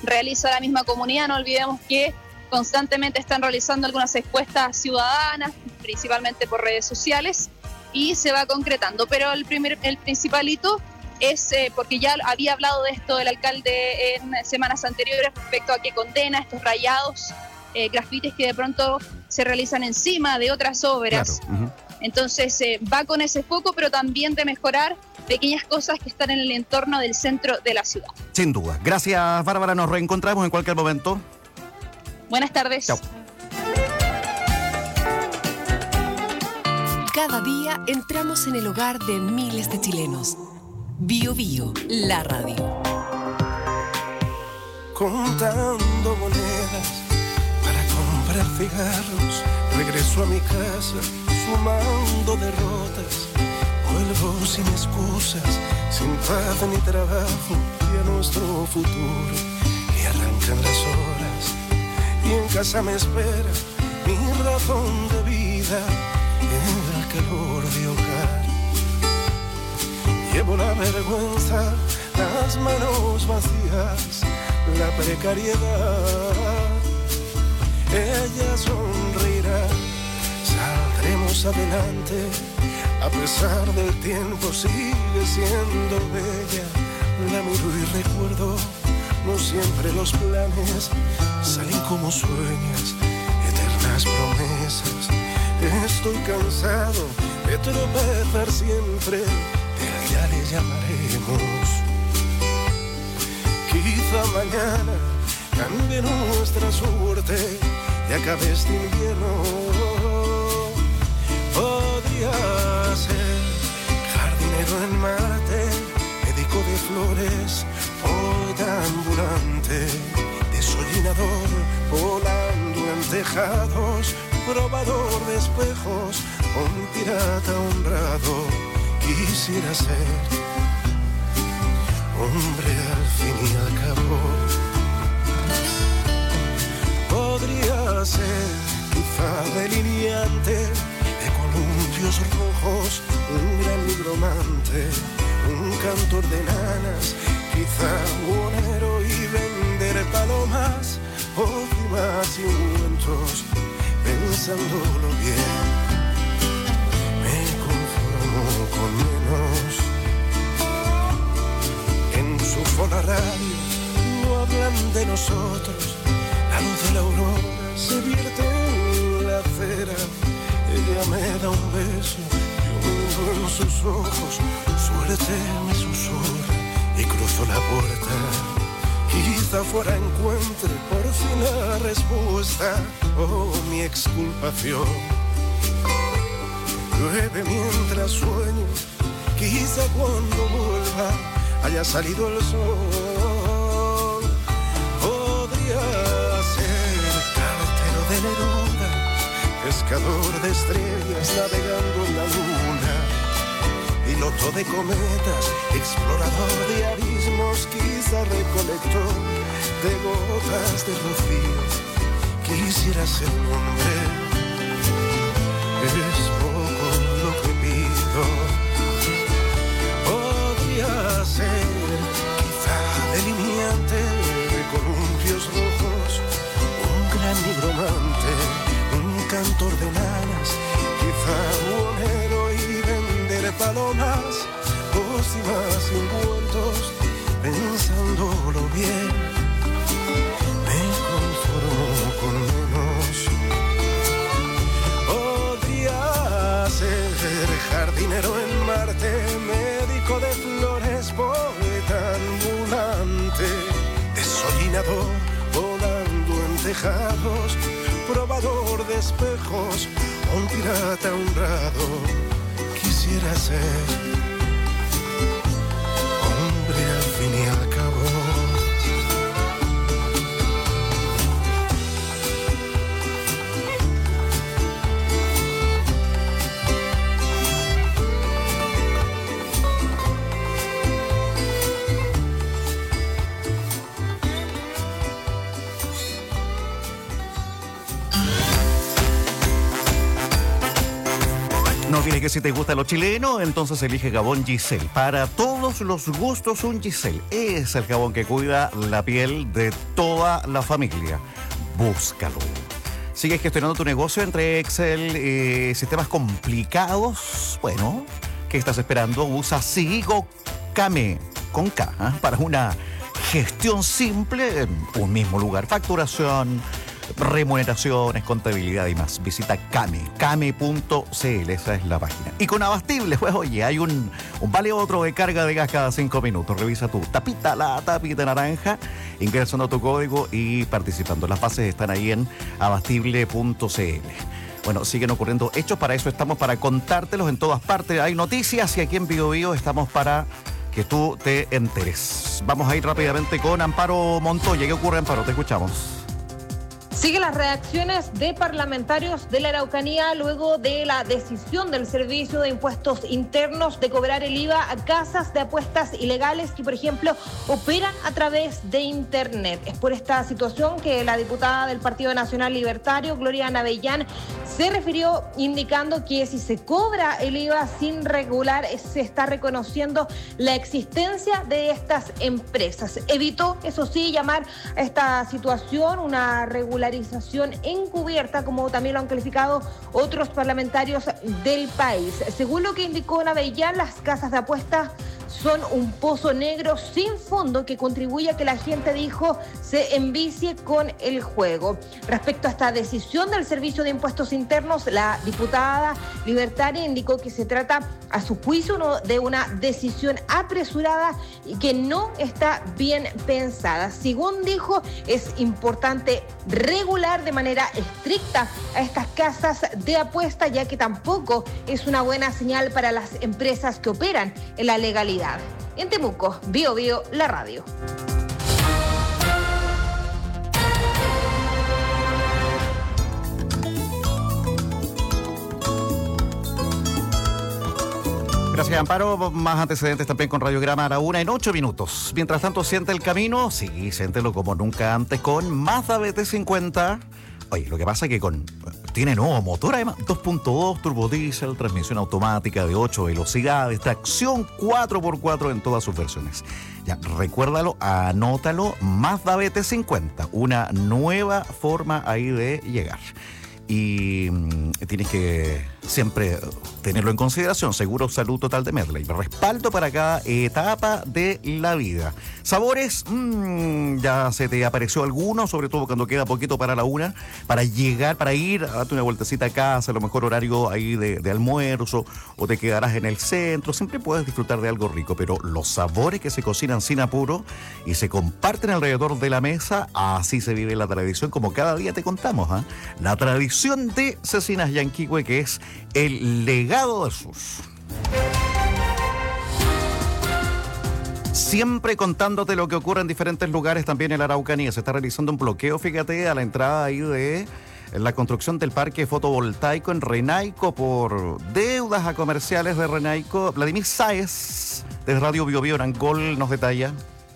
realiza la misma comunidad. No olvidemos que constantemente están realizando algunas encuestas ciudadanas, principalmente por redes sociales, y se va concretando. Pero el, primer, el principal hito es, eh, porque ya había hablado de esto el alcalde en semanas anteriores respecto a que condena estos rayados, eh, grafitis que de pronto se realizan encima de otras obras. Claro. Uh-huh. Entonces eh, va con ese foco, pero también de mejorar pequeñas cosas que están en el entorno del centro de la ciudad. Sin duda. Gracias, Bárbara. Nos reencontramos en cualquier momento. Buenas tardes. Chao. Cada día entramos en el hogar de miles de chilenos. Bio Bio, la radio. Contando monedas para comprar cigarros, regreso a mi casa sumando derrotas. Vuelvo sin excusas, sin paz ni trabajo, y a nuestro futuro le arrancan las horas. Y en casa me espera mi razón de vida, el calor de hogar. Llevo la vergüenza, las manos vacías, la precariedad. Ella sonreirá, saldremos adelante. A pesar del tiempo sigue siendo bella. La miro y recuerdo, no siempre los planes salen como sueñas, eternas promesas. Estoy cansado de tropezar siempre, pero ya le llamaremos. Quizá mañana cambie nuestra suerte y acabe este invierno. Podría ser jardinero en Marte, médico de flores, poeta ambulante, desollinador, volando en tejados, probador de espejos, un pirata honrado. Quisiera ser hombre al fin y al cabo. Podría ser quizá delineante de columpios rojos, un gran nigromante, un cantor de nanas, quizá buonero y vender palomas o cimas y ungüentos. Pensándolo bien, me conformo con menos. En su Fola Radio no hablan de nosotros, la luz de la aurora se vierte en la acera. Ella me da un beso, yo miro en sus ojos, suerte me susurra y cruzo la puerta. Quizá fuera encuentre por fin la respuesta o oh, mi exculpación. Llueve mientras sueño, quizá cuando vuelva haya salido el sol. Podría ser cartero de Neruda, pescador de estrellas navegando en la luna, piloto de cometas, explorador de abismos, quizá recolector de gotas de rocío. Quisiera ser un hombre, es poco lo que pido. Podría ser quizá delineante de columpios rojos, un gran nigromante, un cantor de nanas, quizá buonero y vender palomas, pócimas y ungüentos. Pensándolo bien, me conformo con menos. Podría ser jardinero en Marte, médico de flores, poeta ambulante, desollinador, volando en tejados, probador de espejos, un pirata honrado. Quisiera ser hombre al fin y al cabo. No olvides que si te gusta lo chileno, entonces elige jabón Giselle. Para todos los gustos, un Giselle es el jabón que cuida la piel de toda la familia. Búscalo. ¿Sigues gestionando tu negocio entre Excel y eh, sistemas complicados? Bueno, ¿qué estás esperando? Usa Sigo Kame con K, ¿eh? Para una gestión simple en un mismo lugar. Facturación, remuneraciones, contabilidad y más. Visita Kame, kame punto c l, esa es la página. Y con Abastible, pues oye, hay un, un vale otro de carga de gas cada cinco minutos. Revisa tu tapita, la tapita naranja, ingresando tu código y participando. Las bases están ahí en abastible punto c l. Bueno, siguen ocurriendo hechos, para eso estamos, para contártelos en todas partes. Hay noticias y aquí en Bio Bio estamos para que tú te enteres. Vamos a ir rápidamente con Amparo Montoya. ¿Qué ocurre, Amparo? Te escuchamos. Sigue las reacciones de parlamentarios de la Araucanía luego de la decisión del Servicio de Impuestos Internos de cobrar el I V A a casas de apuestas ilegales que, por ejemplo, operan a través de Internet. Es por esta situación que la diputada del Partido Nacional Libertario, Gloria Navellán, se refirió indicando que si se cobra el I V A sin regular, se está reconociendo la existencia de estas empresas. Evitó, eso sí, llamar a esta situación una regularización encubierta, como también lo han calificado otros parlamentarios del país. Según lo que indicó Navellán, las casas de apuestas son un pozo negro sin fondo que contribuye a que la gente, dijo, se envicie con el juego. Respecto a esta decisión del Servicio de Impuestos Internos, la diputada libertaria indicó que se trata, a su juicio, de una decisión apresurada y que no está bien pensada. Según dijo, es importante regular de manera estricta a estas casas de apuesta, ya que tampoco es una buena señal para las empresas que operan en la legalidad. En Temuco, Bio Bio, la radio. Gracias, Amparo. Más antecedentes también con Radiograma a la una en ocho minutos. Mientras tanto, siente el camino. Sí, siéntelo como nunca antes con Mazda B T cincuenta. Oye, lo que pasa es que con tiene nuevo motor, además, dos punto dos, turbo diésel, transmisión automática de ocho velocidades, tracción cuatro por cuatro en todas sus versiones. Ya, recuérdalo, anótalo, Mazda B T cincuenta, una nueva forma ahí de llegar. Y mmm, tienes que siempre tenerlo en consideración. Seguro Salud Total de Medley, respaldo para cada etapa de la vida. Sabores, mmm, ya se te apareció alguno, sobre todo cuando queda poquito para la una, para llegar, para ir a darte una vueltecita a casa, a lo mejor horario ahí de, de almuerzo, o te quedarás en el centro. Siempre puedes disfrutar de algo rico, pero los sabores que se cocinan sin apuro y se comparten alrededor de la mesa, así se vive la tradición, como cada día te contamos, ¿eh? La tradición de Cecinas Yanquihue, que es el legado del sur. Siempre contándote lo que ocurre en diferentes lugares también en la Araucanía. Se está realizando un bloqueo, fíjate, a la entrada ahí de la construcción del parque fotovoltaico en Renaico por deudas a comerciales de Renaico. Vladimir Sáez, de Radio Bio Bio Orangol, nos detalla.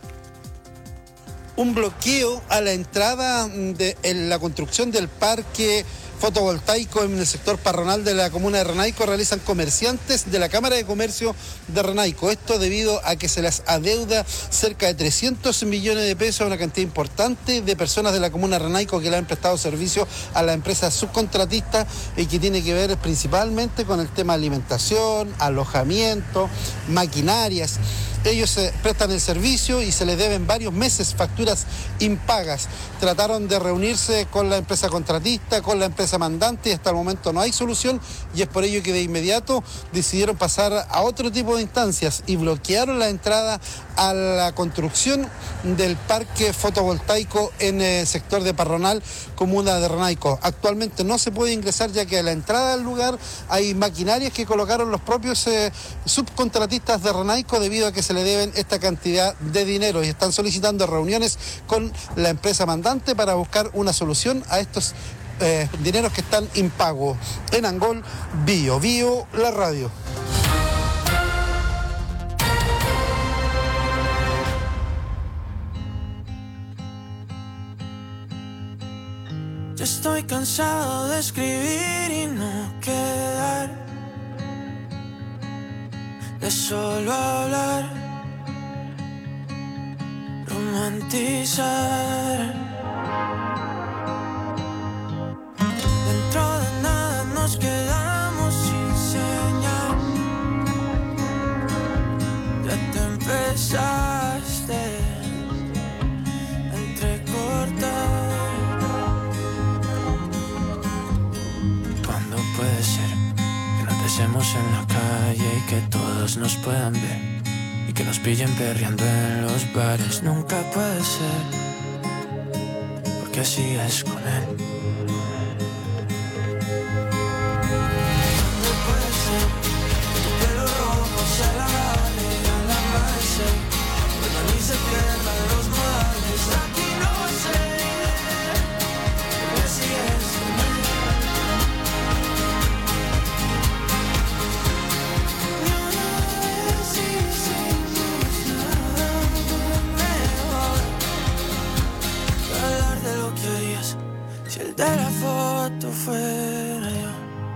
Un bloqueo a la entrada de en la construcción del parque fotovoltaico en el sector parronal de la comuna de Renaico realizan comerciantes de la Cámara de Comercio de Renaico. Esto debido a que se les adeuda cerca de trescientos millones de pesos a una cantidad importante de personas de la comuna de Renaico que le han prestado servicio a la empresa subcontratista y que tiene que ver principalmente con el tema de alimentación, alojamiento, maquinarias. Ellos se prestan el servicio y se les deben varios meses facturas impagas. Trataron de reunirse con la empresa contratista, con la empresa mandante y hasta el momento no hay solución y es por ello que de inmediato decidieron pasar a otro tipo de instancias y bloquearon la entrada a la construcción del parque fotovoltaico en el sector de Parronal, comuna de Renaico. Actualmente no se puede ingresar ya que a la entrada del lugar hay maquinarias que colocaron los propios eh, subcontratistas de Renaico debido a que se le deben esta cantidad de dinero y están solicitando reuniones con la empresa mandante para buscar una solución a estos eh, dineros que están impagos. En Angol, Bio Bio, la radio. Ya estoy cansado de escribir y no quedar solo hablar, romantizar. Dentro de nada nos quedamos sin señal. Ya te empezaste a entrecortar. ¿Cuándo puede ser que nos besemos en la calle y que todos nos puedan ver? Y que nos pillen perreando en los bares. Nunca puede ser, porque así es con él. No puede ser que tu pelo rojo se alargue al amanecer, cuando ni se pierdan los modales. Aquí no sé, porque así es con él. Si el de la foto fuera yo,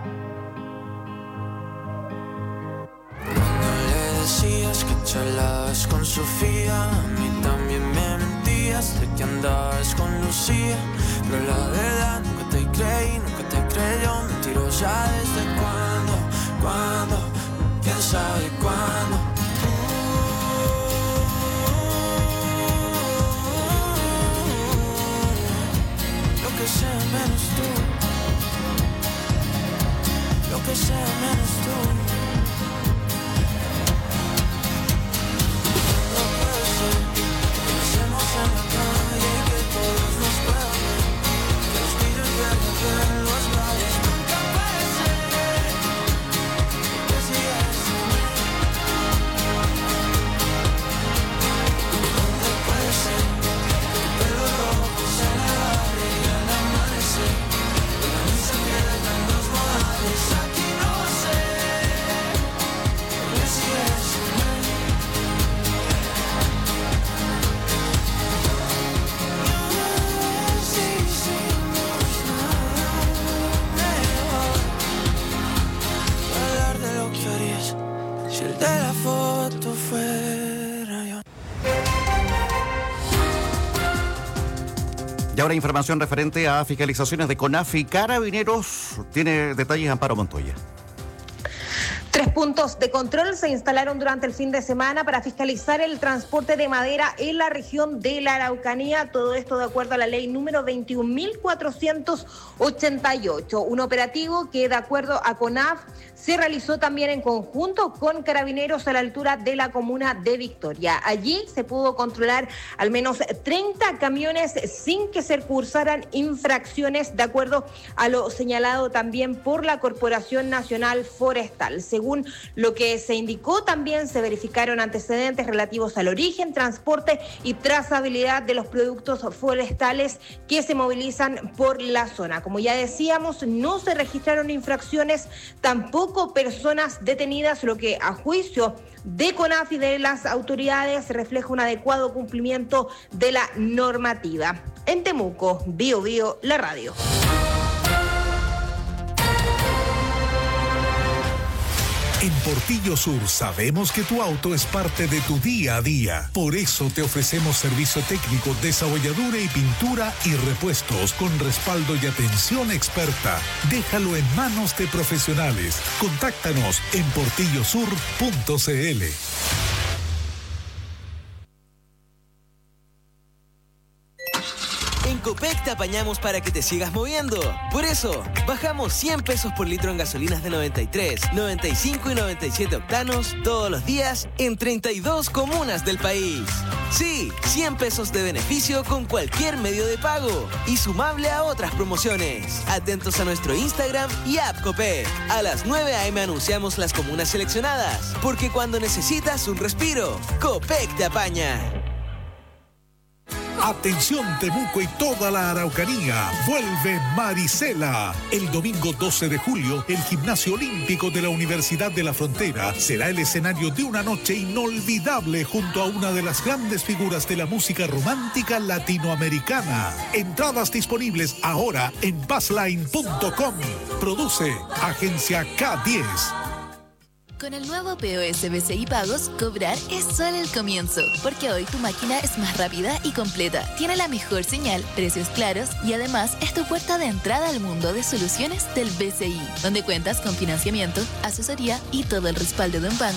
cuando le decías que charlabas con Sofía, a mí también me mentías de que andabas con Lucía. Pero la verdad nunca te creí, nunca te creyó. Mentirosa desde cuándo, cuándo, quién sabe cuándo. Lo que sea menos tú, lo que sea menos tú. No puede ser que pasemos en la calle y que todos nos puedan ver, que los pillos vernos en los bares. Nunca puede ser, que si es ¿dónde puede ser que tu pelo rojo se alargue al amanecer, cuando ni se pierdan los modales? Aquí no sé, porque si es él. Si hicimos nada mejor, hablar de lo que harías si el de la foto fuera yo. Y ahora información referente a fiscalizaciones de CONAF y Carabineros. Tiene detalles Amparo Montoya. Tres puntos de control se instalaron durante el fin de semana para fiscalizar el transporte de madera en la región de la Araucanía. Todo esto de acuerdo a la ley número veintiún mil cuatrocientos ochenta y ocho. Un operativo que, de acuerdo a CONAF, se realizó también en conjunto con Carabineros a la altura de la comuna de Victoria. Allí se pudo controlar al menos treinta camiones sin que se cursaran infracciones, de acuerdo a lo señalado también por la Corporación Nacional Forestal. Según lo que se indicó, también se verificaron antecedentes relativos al origen, transporte y trazabilidad de los productos forestales que se movilizan por la zona. Como ya decíamos, no se registraron infracciones, tampoco personas detenidas, lo que a juicio de CONAF y de las autoridades refleja un adecuado cumplimiento de la normativa. En Temuco, Bio Bio, la radio. En Portillo Sur sabemos que tu auto es parte de tu día a día. Por eso te ofrecemos servicio técnico, desabolladura y pintura y repuestos con respaldo y atención experta. Déjalo en manos de profesionales. Contáctanos en portillo sur punto c l. En Copec te apañamos para que te sigas moviendo. Por eso, bajamos cien pesos por litro en gasolinas de noventa y tres, noventa y cinco y noventa y siete octanos todos los días en treinta y dos comunas del país. Sí, cien pesos de beneficio con cualquier medio de pago y sumable a otras promociones. Atentos a nuestro Instagram y app Copec. A las nueve a eme anunciamos las comunas seleccionadas, porque cuando necesitas un respiro, Copec te apaña. Atención Temuco y toda la Araucanía, vuelve Marisela. El domingo doce de julio, el Gimnasio Olímpico de la Universidad de la Frontera será el escenario de una noche inolvidable junto a una de las grandes figuras de la música romántica latinoamericana. Entradas disponibles ahora en passline punto com. Produce Agencia K diez. Con el nuevo P O S B C I Pagos, cobrar es solo el comienzo, porque hoy tu máquina es más rápida y completa, tiene la mejor señal, precios claros y además es tu puerta de entrada al mundo de soluciones del B C I, donde cuentas con financiamiento, asesoría y todo el respaldo de un banco